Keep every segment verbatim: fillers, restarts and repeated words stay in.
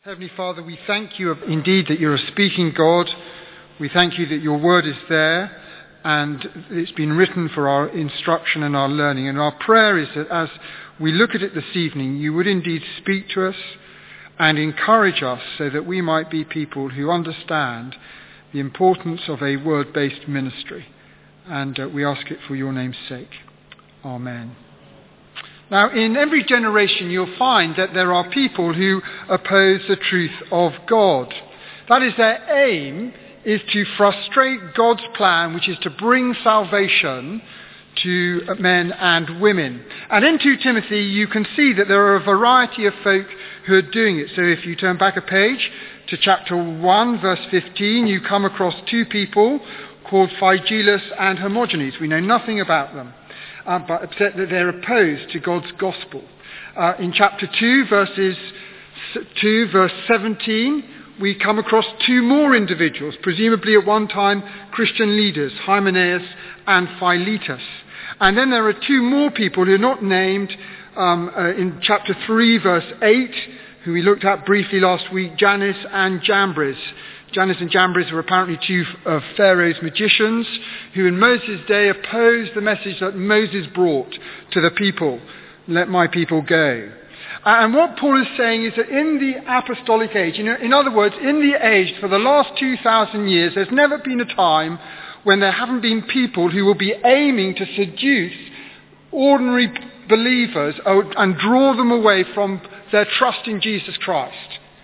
Heavenly Father, we thank you indeed that you're a speaking God. We thank you that your word is there and it's been written for our instruction and our learning. And our prayer is that as we look at it this evening, you would indeed speak to us and encourage us so that we might be people who understand the importance of a word-based ministry. And uh, we ask it for your name's sake. Amen. Now, in every generation, you'll find that there are people who oppose the truth of God. That is, their aim is to frustrate God's plan, which is to bring salvation to men and women. And in Second Timothy, you can see that there are a variety of folk who are doing it. So if you turn back a page to chapter one, verse fifteen, you come across two people called Phygelus and Hermogenes. We know nothing about them. Uh, but except that they're opposed to God's gospel. Uh, in chapter two, verses two, verse seventeen, we come across two more individuals, presumably at one time Christian leaders, Hymenaeus and Philetus. And then there are two more people who are not named um, uh, in chapter three, verse eight, who we looked at briefly last week, Jannes and Jambres. Jannes and Jambres were apparently two of Pharaoh's magicians who in Moses' day opposed the message that Moses brought to the people, let my people go. And what Paul is saying is that in the apostolic age, in other words, in the age for the last two thousand years, there's never been a time when there haven't been people who will be aiming to seduce ordinary believers and draw them away from their trust in Jesus Christ,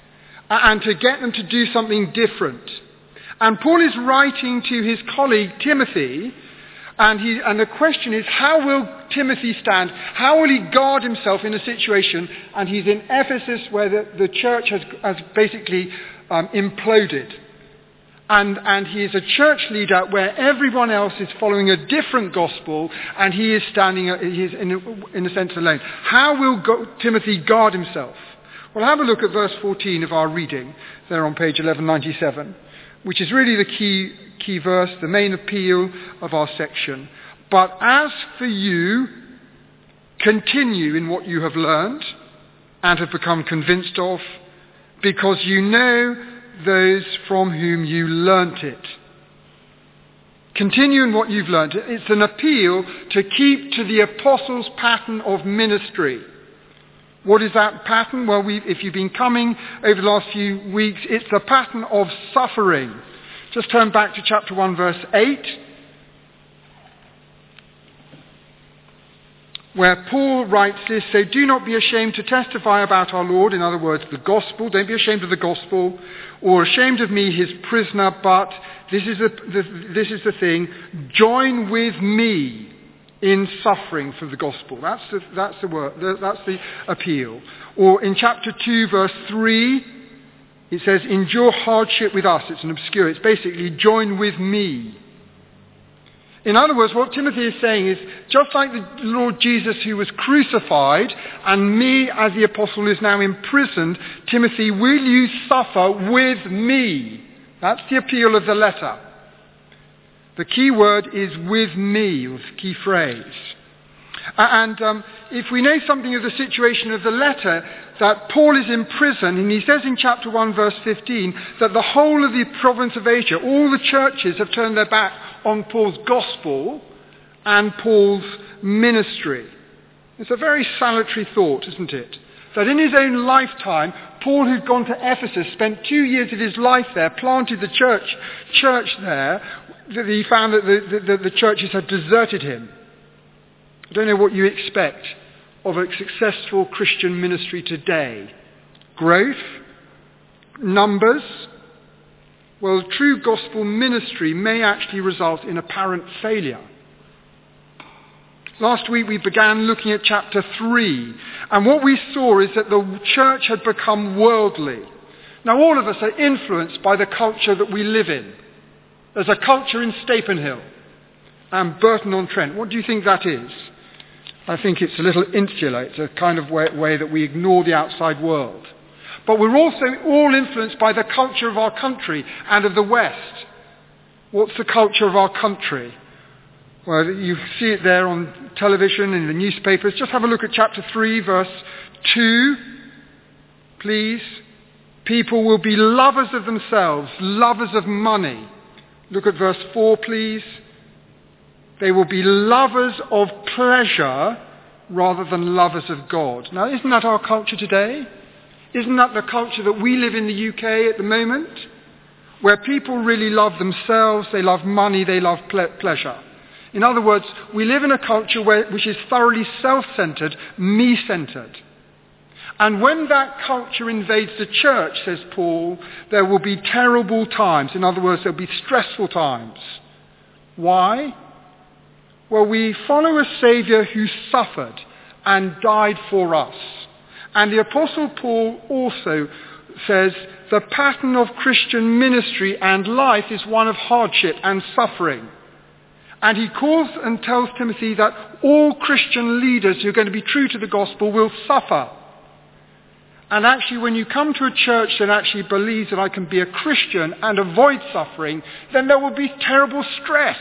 and to get them to do something different. And Paul is writing to his colleague Timothy, and, he, and the question is, how will Timothy stand? How will he guard himself in a situation? And he's in Ephesus where the, the church has, has basically um, imploded. And, and he is a church leader where everyone else is following a different gospel, and he is standing, he is in, a, in a sense alone. How will go, Timothy guard himself? Well, have a look at verse fourteen of our reading, there on page eleven ninety-seven, which is really the key, key verse, the main appeal of our section. But as for you, continue in what you have learned and have become convinced of, because you know those from whom you learnt it. Continue in what you've learnt. It's an appeal to keep to the apostles' pattern of ministry. What is that pattern? Well, we've, if you've been coming over the last few weeks, it's the pattern of suffering. Just turn back to chapter one, verse eight, where Paul writes this, so do not be ashamed to testify about our Lord, in other words, the gospel. Don't be ashamed of the gospel, or ashamed of me, his prisoner, but this is the, the, this is the thing, join with me in suffering for the gospel. That's the, that's the word, that's the appeal. Or in chapter two, verse three, it says, endure hardship with us. It's an obscure, it's basically join with me. In other words, what Timothy is saying is, just like the Lord Jesus who was crucified, and me as the apostle is now imprisoned, Timothy, will you suffer with me? That's the appeal of the letter. The key word is with me, or the key phrase. And um, if we know something of the situation of the letter, that Paul is in prison, and he says in chapter one, verse fifteen, that the whole of the province of Asia, all the churches have turned their back on Paul's gospel and Paul's ministry. It's a very salutary thought, isn't it? That in his own lifetime, Paul, who'd gone to Ephesus, spent two years of his life there, planted the church, church there, that he found that the, the, the churches had deserted him. I don't know what you expect of a successful Christian ministry today. Growth? Numbers? Well, true gospel ministry may actually result in apparent failure. Last week we began looking at chapter three, and what we saw is that the church had become worldly. Now all of us are influenced by the culture that we live in. There's a culture in Stapenhill and Burton-on-Trent. What do you think that is? I think it's a little insular. It's a kind of way, way that we ignore the outside world. But we're also all influenced by the culture of our country and of the West. What's the culture of our country? Well, you see it there on television, in the newspapers. Just have a look at chapter three, verse two, please. People will be lovers of themselves, lovers of money. Look at verse four, please. They will be lovers of pleasure rather than lovers of God. Now, isn't that our culture today? Isn't that the culture that we live in the U K at the moment? Where people really love themselves, they love money, they love ple- pleasure. In other words, we live in a culture where, which is thoroughly self-centered, me-centered. And when that culture invades the church, says Paul, there will be terrible times. In other words, there will be stressful times. Why? Well, we follow a Saviour who suffered and died for us. And the Apostle Paul also says the pattern of Christian ministry and life is one of hardship and suffering. And he calls and tells Timothy that all Christian leaders who are going to be true to the gospel will suffer. And actually, when you come to a church that actually believes that I can be a Christian and avoid suffering, then there will be terrible stress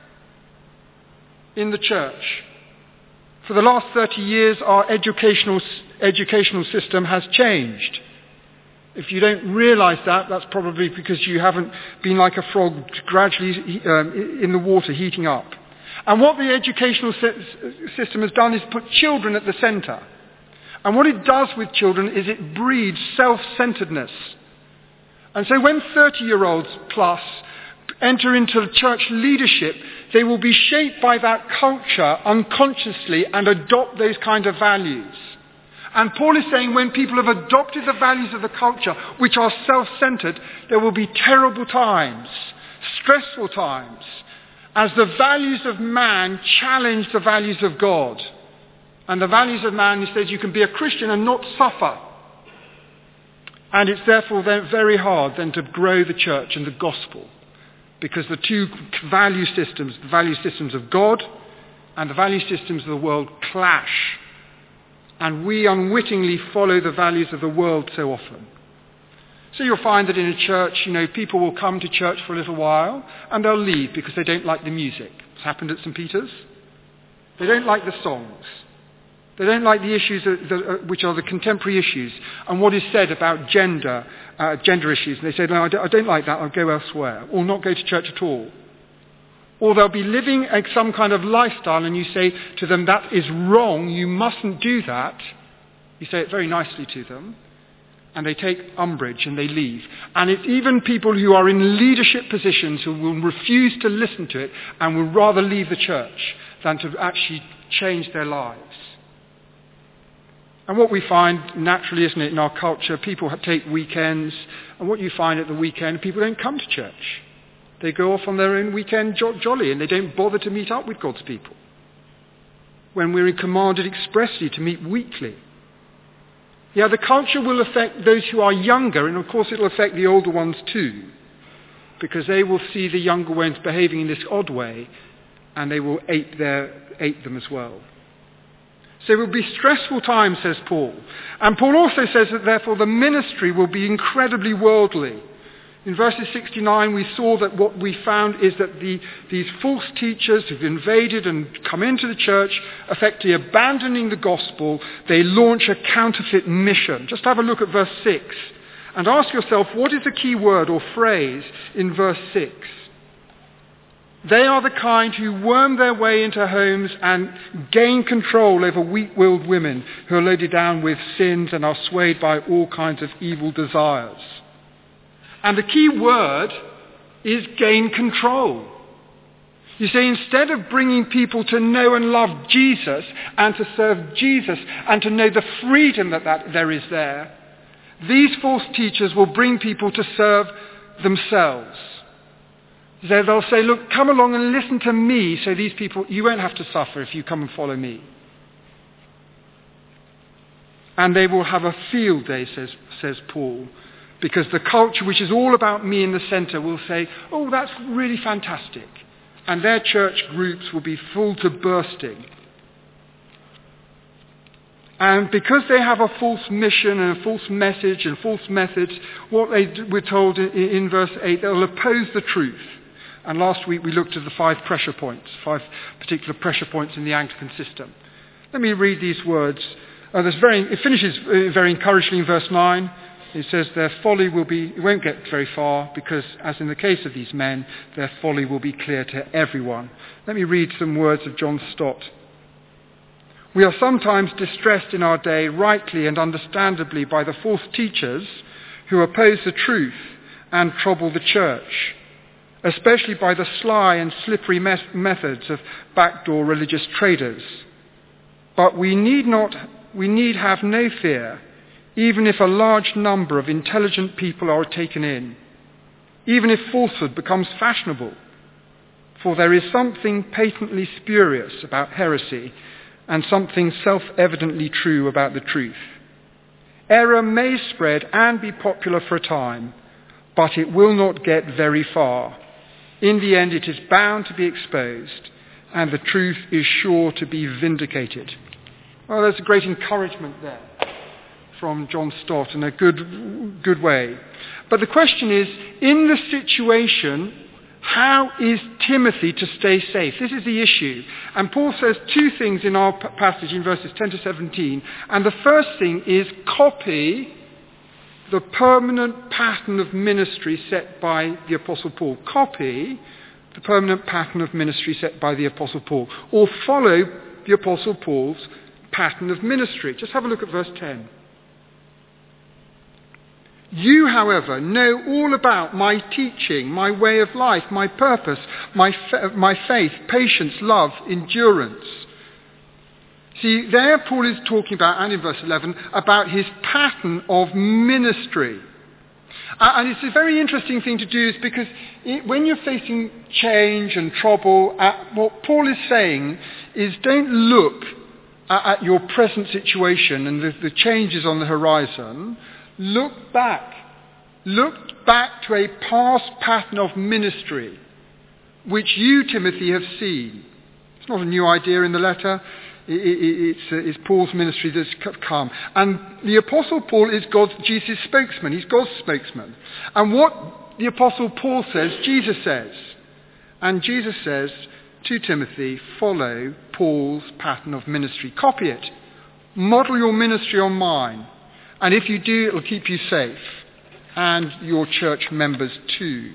in the church. For the last thirty years, our educational educational system has changed. If you don't realize that, that's probably because you haven't been like a frog gradually um, in the water heating up. And what the educational system has done is put children at the center. And what it does with children is it breeds self-centeredness. And so when thirty-year-olds plus enter into church leadership, they will be shaped by that culture unconsciously and adopt those kind of values. And Paul is saying when people have adopted the values of the culture, which are self-centered, there will be terrible times, stressful times, as the values of man challenge the values of God. And the values of man, he says, you can be a Christian and not suffer. And it's therefore then very hard then to grow the church and the gospel, because the two value systems, the value systems of God and the value systems of the world clash. And we unwittingly follow the values of the world so often. So you'll find that in a church, you know, people will come to church for a little while and they'll leave because they don't like the music. It's happened at Saint Peter's. They don't like the songs. They don't like the issues that, that, uh, which are the contemporary issues and what is said about gender, uh, gender issues. And they say, no, I don't, I don't like that, I'll go elsewhere. Or not go to church at all. Or they'll be living a, some kind of lifestyle and you say to them, that is wrong, you mustn't do that. You say it very nicely to them. And they take umbrage and they leave. And it's even people who are in leadership positions who will refuse to listen to it and will rather leave the church than to actually change their lives. And what we find naturally, isn't it, in our culture, people take weekends, and what you find at the weekend, people don't come to church. They go off on their own weekend jo- jolly, and they don't bother to meet up with God's people. When we're commanded expressly to meet weekly. Yeah, the culture will affect those who are younger, and of course it will affect the older ones too, because they will see the younger ones behaving in this odd way, and they will ape, their, ape them as well. So it will be stressful times, says Paul. And Paul also says that therefore the ministry will be incredibly worldly. In verses sixty-nine we saw that what we found is that the, these false teachers who've invaded and come into the church, effectively abandoning the gospel, they launch a counterfeit mission. Just have a look at verse six and ask yourself, what is the key word or phrase in verse six? They are the kind who worm their way into homes and gain control over weak-willed women who are loaded down with sins and are swayed by all kinds of evil desires. And the key word is gain control. You see, instead of bringing people to know and love Jesus and to serve Jesus and to know the freedom that, that there is there, these false teachers will bring people to serve themselves. So they'll say, look, come along and listen to me, so these people, you won't have to suffer if you come and follow me. And they will have a field day, says, says Paul, because the culture, which is all about me in the center, will say, oh, that's really fantastic. And their church groups will be full to bursting. And because they have a false mission and a false message and false methods, what they, we're told in, in verse eight, they'll oppose the truth. And last week we looked at the five pressure points, five particular pressure points in the Anglican system. Let me read these words. Uh, very, it finishes very encouragingly in verse nine. it says their folly will be, it won't get very far because, as in the case of these men, their folly will be clear to everyone. Let me read some words of John Stott. We are sometimes distressed in our day, rightly and understandably, by the false teachers who oppose the truth and trouble the church, especially by the sly and slippery mes- methods of backdoor religious traders. But we need not, we need have no fear, even if a large number of intelligent people are taken in, even if falsehood becomes fashionable, for there is something patently spurious about heresy and something self-evidently true about the truth. Error may spread and be popular for a time, but it will not get very far. In the end, it is bound to be exposed, and the truth is sure to be vindicated. Well, there's a great encouragement there from John Stott in a good, good way. But the question is, in the situation, how is Timothy to stay safe? This is the issue. And Paul says two things in our passage in verses ten to seventeen. And the first thing is copy the permanent pattern of ministry set by the Apostle Paul. Copy the permanent pattern of ministry set by the Apostle Paul. Or follow the Apostle Paul's pattern of ministry. Just have a look at verse ten. You, however, know all about my teaching, my way of life, my purpose, my, fa- my faith, patience, love, endurance. See, there Paul is talking about, and in verse eleven, about his pattern of ministry. Uh, and it's a very interesting thing to do is because it, when you're facing change and trouble, uh, what Paul is saying is don't look at, at your present situation and the, the changes on the horizon. Look back. Look back to a past pattern of ministry which you, Timothy, have seen. It's not a new idea in the letter. It, it, it's, uh, it's Paul's ministry that's come. And the Apostle Paul is God's, Jesus' spokesman. He's God's spokesman. And what the Apostle Paul says, Jesus says. And Jesus says to Timothy, follow Paul's pattern of ministry. Copy it. Model your ministry on mine. And if you do, it will keep you safe, and your church members too.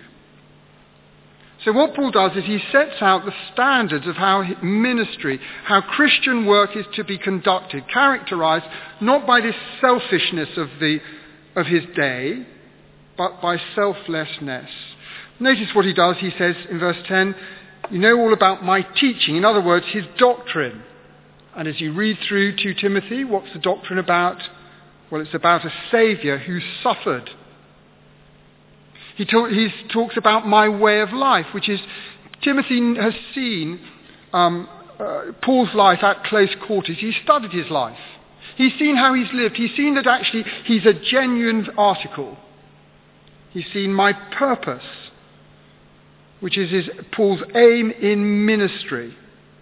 So what Paul does is he sets out the standards of how ministry, how Christian work is to be conducted, characterized not by this selfishness of, the, of his day, but by selflessness. Notice what he does. He says in verse ten, you know all about my teaching. In other words, his doctrine. And as you read through to Timothy, what's the doctrine about? Well, it's about a Saviour who suffered. He, talk, he talks about my way of life, which is, Timothy has seen um, uh, Paul's life at close quarters. He's studied his life. He's seen how he's lived. He's seen that actually he's a genuine article. He's seen my purpose, which is his, Paul's aim in ministry.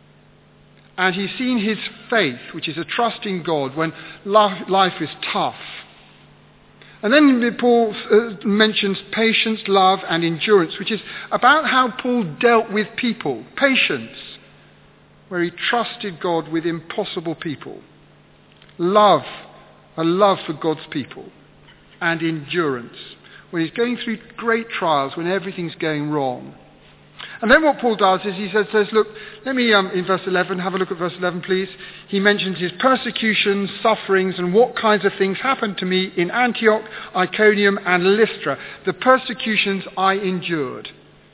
And he's seen his faith, which is a trust in God when life is tough. And then Paul uh, mentions patience, love, and endurance, which is about how Paul dealt with people. Patience, where he trusted God with impossible people. Love, a love for God's people. And endurance, when he's going through great trials, when everything's going wrong. And then what Paul does is he says, says look, let me, um, in verse eleven, have a look at verse eleven, please. He mentions his persecutions, sufferings, and what kinds of things happened to me in Antioch, Iconium, and Lystra. The persecutions I endured.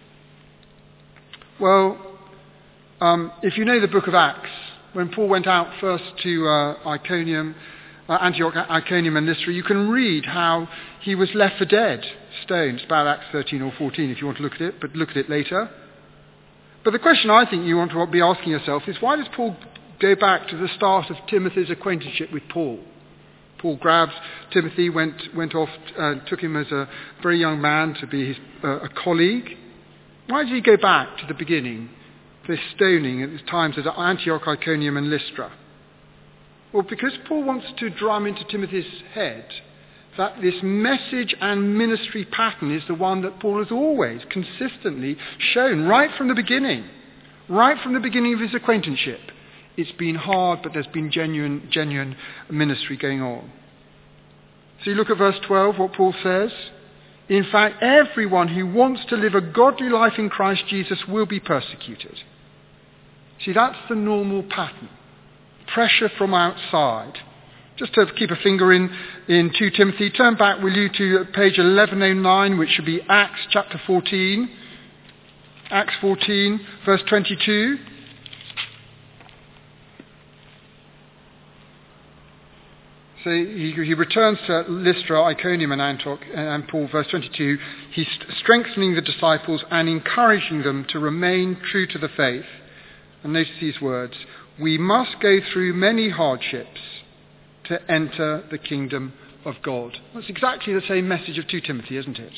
Well, um, if you know the book of Acts, when Paul went out first to uh, Iconium, uh, Antioch, Iconium, and Lystra, you can read how he was left for dead, stoned. It's about Acts thirteen or fourteen if you want to look at it, but look at it later. But the question I think you want to be asking yourself is, why does Paul go back to the start of Timothy's acquaintanceship with Paul? Paul grabbed Timothy, went went off, uh, took him as a very young man to be his, uh, a colleague. Why did he go back to the beginning, this stoning at the times at Antioch, Iconium, and Lystra? Well, because Paul wants to drum into Timothy's head that this message and ministry pattern is the one that Paul has always consistently shown right from the beginning, right from the beginning of his acquaintanceship. It's been hard, but there's been genuine, genuine ministry going on. So you look at verse twelve, what Paul says. In fact, everyone who wants to live a godly life in Christ Jesus will be persecuted. See, that's the normal pattern. Pressure from outside. Just to keep a finger in, in Second Timothy, turn back, will you, to page eleven oh nine, which should be Acts chapter fourteen. Acts fourteen, verse twenty-two. So he, he returns to Lystra, Iconium and Antioch, and Paul, verse twenty-two. He's strengthening the disciples and encouraging them to remain true to the faith. And notice these words: we must go through many hardships to enter the kingdom of God. That's exactly the same message of Second Timothy, isn't it?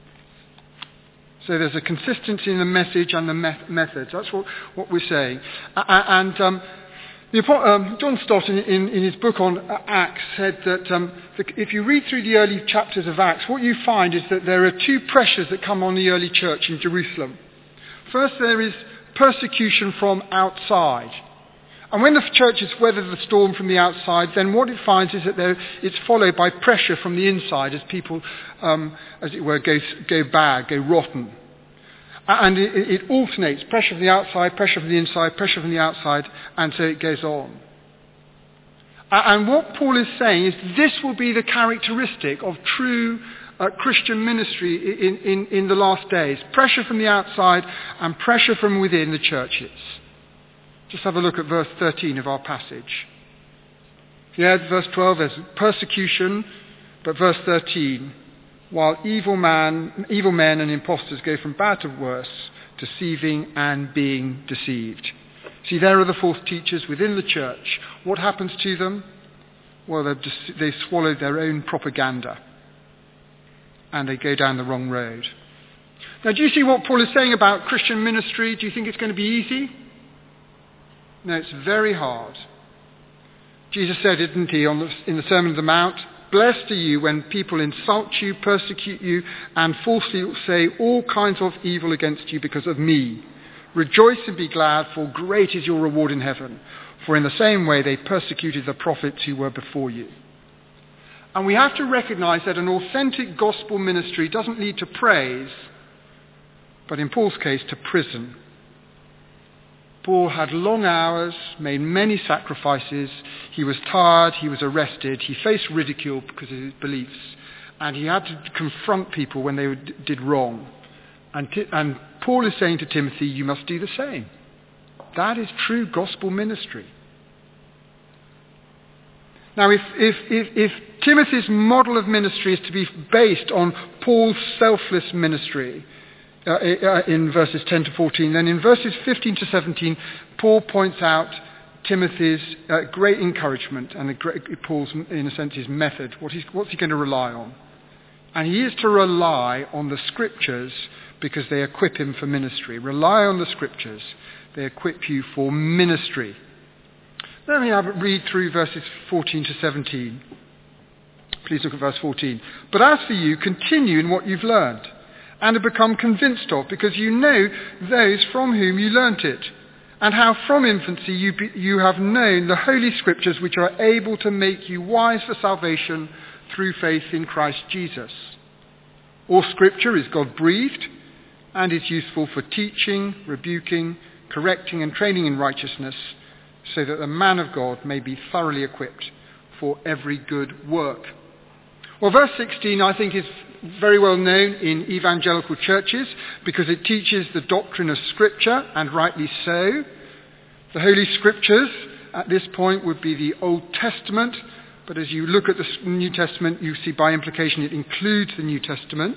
So there's a consistency in the message and the me- methods. That's what, what we're saying. Uh, and um, the, um, John Stott, in, in, in his book on Acts, said that um, the, if you read through the early chapters of Acts, what you find is that there are two pressures that come on the early church in Jerusalem. First, there is persecution from outside. And when the church has weathered the storm from the outside, then what it finds is that there, it's followed by pressure from the inside as people, um, as it were, go, go bad, go rotten. And it, it alternates, pressure from the outside, pressure from the inside, pressure from the outside, and so it goes on. And what Paul is saying is this will be the characteristic of true uh, Christian ministry in, in, in the last days. Pressure from the outside and pressure from within the churches. Just have a look at verse thirteen of our passage. Yeah, verse twelve, there's persecution, but verse thirteen, while evil man, evil men and impostors go from bad to worse, deceiving and being deceived. See, there are the false teachers within the church. What happens to them? Well, they've, just, they've swallowed their own propaganda, and they go down the wrong road. Now, do you see what Paul is saying about Christian ministry? Do you think it's going to be easy? No, it's very hard. Jesus said, didn't he, on the, in the Sermon on the Mount, blessed are you when people insult you, persecute you, and falsely say all kinds of evil against you because of me. Rejoice and be glad, for great is your reward in heaven. For in the same way they persecuted the prophets who were before you. And we have to recognize that an authentic gospel ministry doesn't lead to praise, but in Paul's case, to prison. Paul had long hours, made many sacrifices, he was tired, he was arrested, he faced ridicule because of his beliefs, and he had to confront people when they did wrong. And, t- and Paul is saying to Timothy, you must do the same. That is true gospel ministry. Now, if, if, if, if Timothy's model of ministry is to be based on Paul's selfless ministry, Uh, in verses ten to fourteen. Then in verses fifteen to seventeen, Paul points out Timothy's uh, great encouragement and the great, Paul's, in a sense, his method. What he's, what's he going to rely on? And he is to rely on the Scriptures because they equip him for ministry. Rely on the Scriptures. They equip you for ministry. Let me have a read through verses fourteen to seventeen. Please look at verse fourteen. But as for you, continue in what you've learned and have become convinced of, because you know those from whom you learnt it, and how from infancy you, be, you have known the Holy Scriptures, which are able to make you wise for salvation through faith in Christ Jesus. All Scripture is God-breathed and is useful for teaching, rebuking, correcting and training in righteousness, so that the man of God may be thoroughly equipped for every good work. Well, verse sixteen, I think, is very well known in evangelical churches because it teaches the doctrine of Scripture, and rightly so. The Holy Scriptures at this point would be the Old Testament, but as you look at the New Testament, you see by implication it includes the New Testament.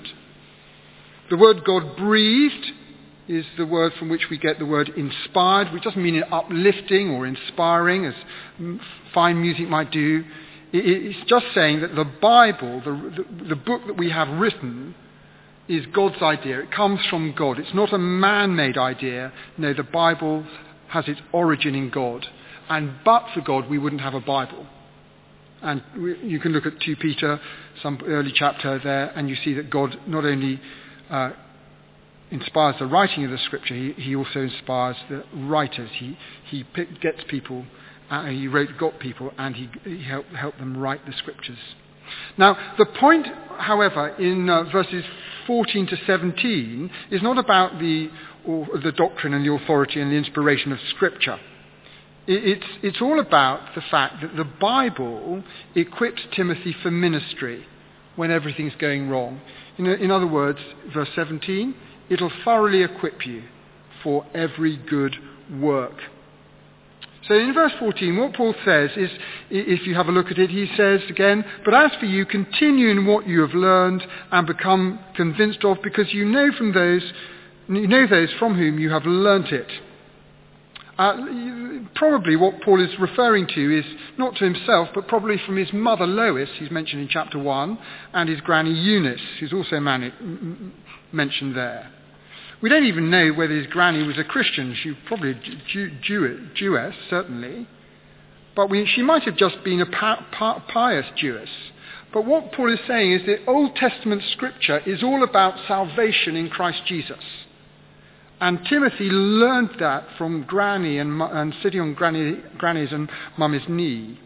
The word God-breathed is the word from which we get the word inspired, which doesn't mean uplifting or inspiring, as fine music might do. It's just saying that the Bible, the, the, the book that we have written, is God's idea. It comes from God. It's not a man-made idea. No, the Bible has its origin in God. And but for God, we wouldn't have a Bible. And we, you can look at Second Peter, some early chapter there, and you see that God not only uh, inspires the writing of the Scripture, he, he also inspires the writers. He, he pick, gets people Uh, he wrote, got people, and he, he helped, helped them write the Scriptures. Now, the point, however, in uh, verses fourteen to seventeen is not about the, or the doctrine and the authority and the inspiration of Scripture. It, it's, it's all about the fact that the Bible equips Timothy for ministry when everything's going wrong. In, in other words, verse seventeen, it'll thoroughly equip you for every good work. So in verse fourteen, what Paul says is, if you have a look at it, he says again, "But as for you, continue in what you have learned and become convinced of, because you know from those, you know those from whom you have learnt it." Uh, probably what Paul is referring to is not to himself, but probably from his mother Lois, who's mentioned in chapter one, and his granny Eunice, who's also man- mentioned there. We don't even know whether his granny was a Christian. She was probably a Jew, Jew, Jewess, certainly. But we, she might have just been a pi- pi- pious Jewess. But what Paul is saying is that Old Testament Scripture is all about salvation in Christ Jesus. And Timothy learned that from Granny and, and sitting on Granny, Granny's and Mummy's knee.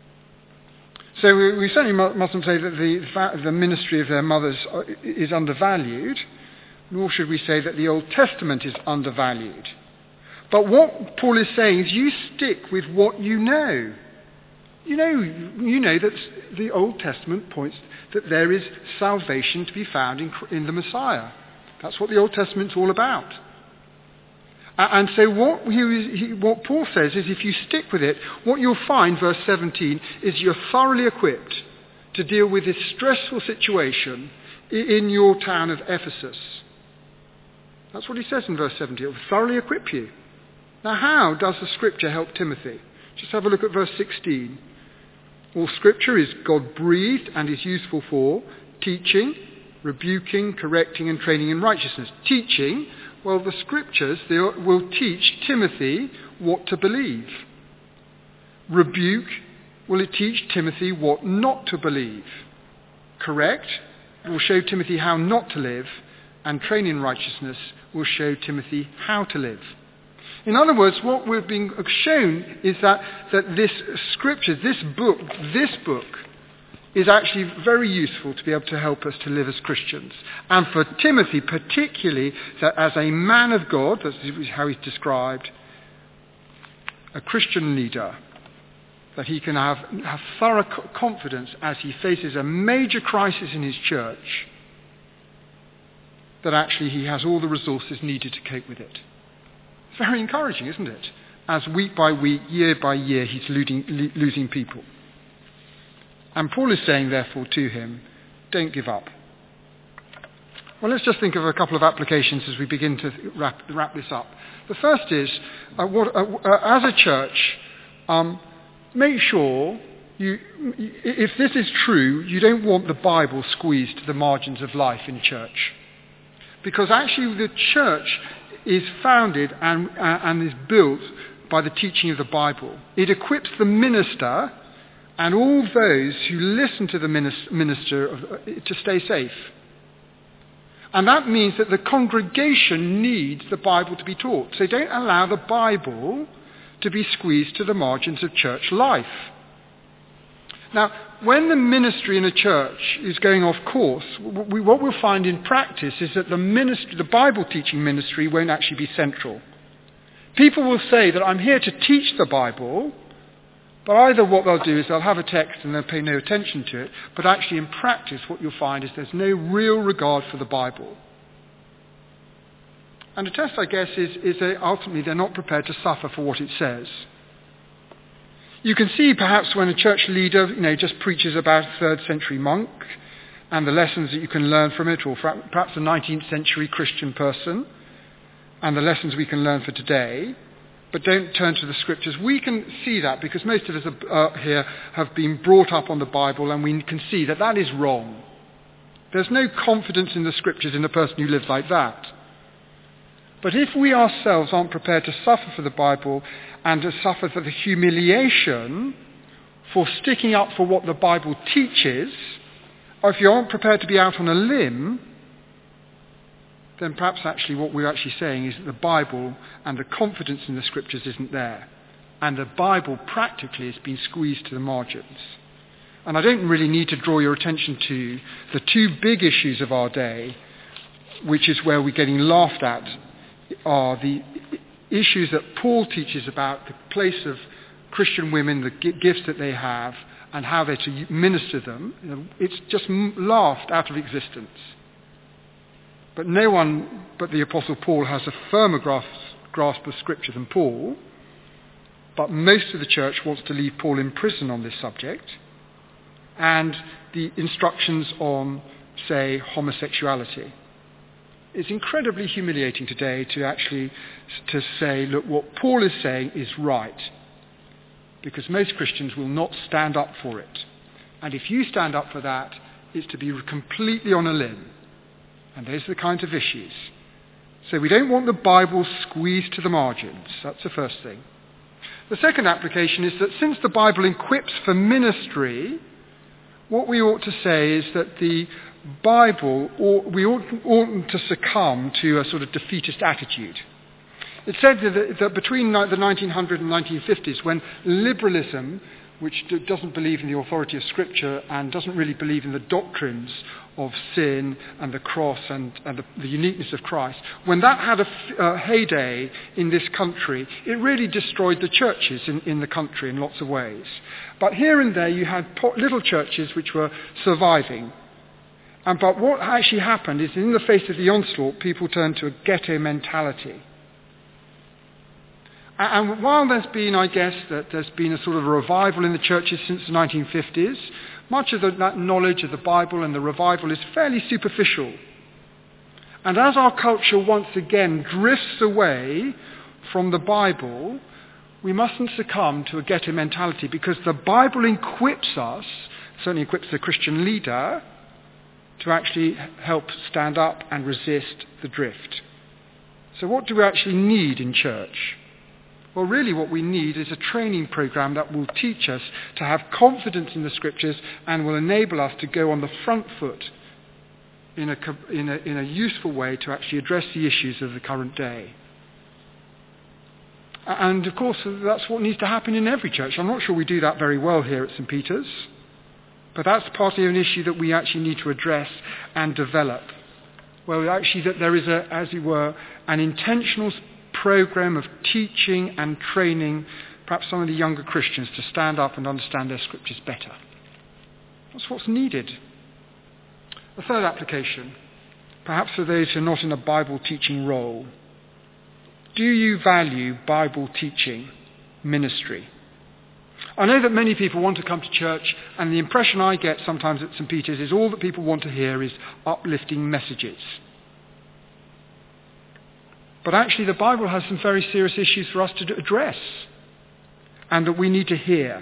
So we, we certainly mustn't say that the, the ministry of their mothers is undervalued, nor should we say that the Old Testament is undervalued. But what Paul is saying is you stick with what you know. You know, you know that the Old Testament points that there is salvation to be found in, in the Messiah. That's what the Old Testament's all about. And so what, he, he, what Paul says is if you stick with it, what you'll find, verse seventeen, is you're thoroughly equipped to deal with this stressful situation in your town of Ephesus. That's what he says in verse seventeen. It will thoroughly equip you. Now how does the Scripture help Timothy? Just have a look at verse sixteen. All Scripture is God-breathed and is useful for teaching, rebuking, correcting and training in righteousness. Teaching, well, the Scriptures they will teach Timothy what to believe. Rebuke, will it teach Timothy what not to believe. Correct, it will show Timothy how not to live. And train in righteousness will show Timothy how to live. In other words, what we're being shown is that, that this Scripture, this book, this book, is actually very useful to be able to help us to live as Christians. And for Timothy particularly, that as a man of God, that's how he's described, a Christian leader, that he can have, have thorough confidence as he faces a major crisis in his church, that actually he has all the resources needed to cope with it. It's very encouraging, isn't it? As week by week, year by year, he's losing, losing people. And Paul is saying, therefore, to him, don't give up. Well, let's just think of a couple of applications as we begin to wrap, wrap this up. The first is, uh, what, uh, uh, as a church, um, make sure, you, if this is true, you don't want the Bible squeezed to the margins of life in church. Because actually the church is founded and, uh, and is built by the teaching of the Bible. It equips the minister and all those who listen to the minister of, uh, to stay safe. And that means that the congregation needs the Bible to be taught. So don't allow the Bible to be squeezed to the margins of church life. Now, when the ministry in a church is going off course, we, what we'll find in practice is that the ministry, the Bible teaching ministry won't actually be central. People will say that I'm here to teach the Bible, but either what they'll do is they'll have a text and they'll pay no attention to it, but actually in practice what you'll find is there's no real regard for the Bible. And the test, I guess, is, is that ultimately they're not prepared to suffer for what it says. You can see perhaps when a church leader, you know, just preaches about a third century monk and the lessons that you can learn from it, or perhaps a nineteenth century Christian person and the lessons we can learn for today, but don't turn to the Scriptures. We can see that because most of us uh, here have been brought up on the Bible, and we can see that that is wrong. There's no confidence in the Scriptures in a person who lives like that. But if we ourselves aren't prepared to suffer for the Bible and to suffer for the humiliation for sticking up for what the Bible teaches, or if you aren't prepared to be out on a limb, then perhaps actually what we're actually saying is that the Bible and the confidence in the Scriptures isn't there. And the Bible practically has been squeezed to the margins. And I don't really need to draw your attention to the two big issues of our day, which is where we're getting laughed at, are the issues that Paul teaches about the place of Christian women, the gifts that they have, and how they're to minister them. It's just laughed out of existence. But no one but the Apostle Paul has a firmer grasp, grasp of Scripture than Paul. But most of the church wants to leave Paul in prison on this subject. And the instructions on, say, homosexuality. It's incredibly humiliating today to actually to say, look, what Paul is saying is right. Because most Christians will not stand up for it. And if you stand up for that, it's to be completely on a limb. And those are the kinds of issues. So we don't want the Bible squeezed to the margins. That's the first thing. The second application is that since the Bible equips for ministry, what we ought to say is that the Bible, or we oughtn't, oughtn't to succumb to a sort of defeatist attitude. It's said that, that between the nineteen hundred and nineteen fifties, when liberalism, which d- doesn't believe in the authority of Scripture and doesn't really believe in the doctrines of sin and the cross and, and the, the uniqueness of Christ, when that had a f- uh, heyday in this country, it really destroyed the churches in, in the country in lots of ways. But here and there you had po- little churches which were surviving. And but what actually happened is in the face of the onslaught, people turned to a ghetto mentality. And while there's been, I guess, that there's been a sort of a revival in the churches since the nineteen fifties, much of the, that knowledge of the Bible and the revival is fairly superficial. And as our culture once again drifts away from the Bible, we mustn't succumb to a ghetto mentality, because the Bible equips us, certainly equips the Christian leader, to actually help stand up and resist the drift. So what do we actually need in church? Well, really what we need is a training program that will teach us to have confidence in the Scriptures and will enable us to go on the front foot in a, in a, in a useful way to actually address the issues of the current day. And of course, that's what needs to happen in every church. I'm not sure we do that very well here at Saint Peter's, but that's partly an issue that we actually need to address and develop. Well, actually, that there is, a, as it were, an intentional program of teaching and training perhaps some of the younger Christians to stand up and understand their Scriptures better. That's what's needed. The third application, perhaps for those who are not in a Bible teaching role. Do you value Bible teaching ministry? I know that many people want to come to church, and the impression I get sometimes at Saint Peter's is all that people want to hear is uplifting messages. But actually the Bible has some very serious issues for us to address and that we need to hear.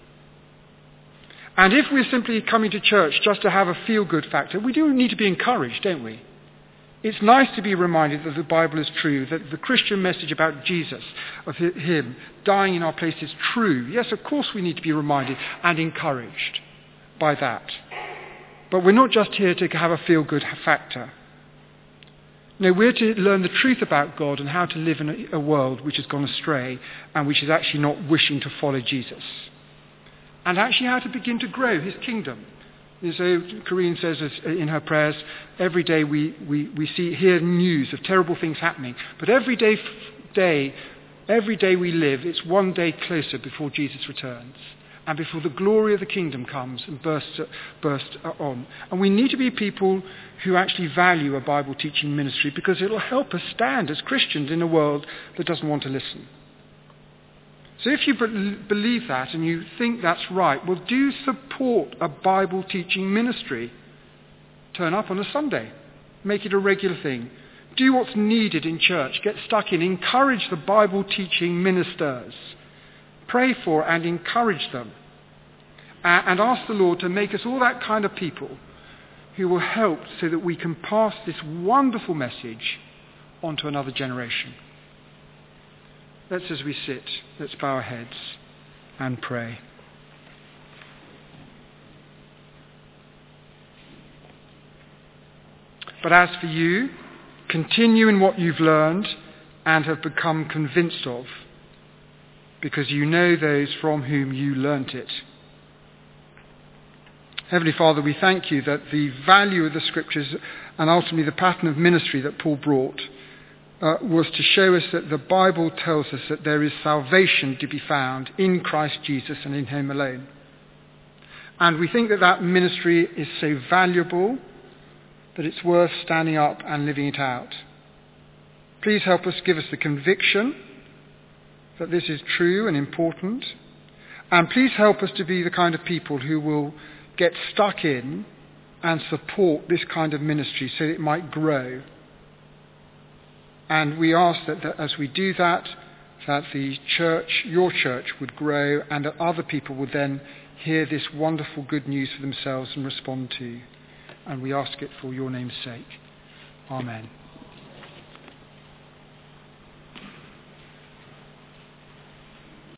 And if we're simply coming to church just to have a feel-good factor, we do need to be encouraged, don't we? It's nice to be reminded that the Bible is true, that the Christian message about Jesus, of him dying in our place, is true. Yes, of course we need to be reminded and encouraged by that. But we're not just here to have a feel-good factor. No, we're to learn the truth about God and how to live in a world which has gone astray and which is actually not wishing to follow Jesus. And actually how to begin to grow his kingdom. So Corinne says in her prayers, every day we, we, we see hear news of terrible things happening. But every day, day, every day we live, it's one day closer before Jesus returns. And before the glory of the kingdom comes and bursts, bursts on. And we need to be people who actually value a Bible teaching ministry, because it will help us stand as Christians in a world that doesn't want to listen. So if you be- believe that and you think that's right, well, do support a Bible teaching ministry. Turn up on a Sunday. Make it a regular thing. Do what's needed in church. Get stuck in. Encourage the Bible teaching ministers. Pray for and encourage them. Uh, and ask the Lord to make us all that kind of people who will help so that we can pass this wonderful message on to another generation. Let's, as we sit, let's bow our heads and pray. But as for you, continue in what you've learned and have become convinced of, because you know those from whom you learnt it. Heavenly Father, we thank you that the value of the Scriptures and ultimately the pattern of ministry that Paul brought uh, was to show us that the Bible tells us that there is salvation to be found in Christ Jesus and in him alone. And we think that that ministry is so valuable that it's worth standing up and living it out. Please help us, give us the conviction that this is true and important. And please help us to be the kind of people who will get stuck in and support this kind of ministry so that it might grow. And we ask that, that as we do that, that the church, your church, would grow and that other people would then hear this wonderful good news for themselves and respond to. And we ask it for your name's sake. Amen.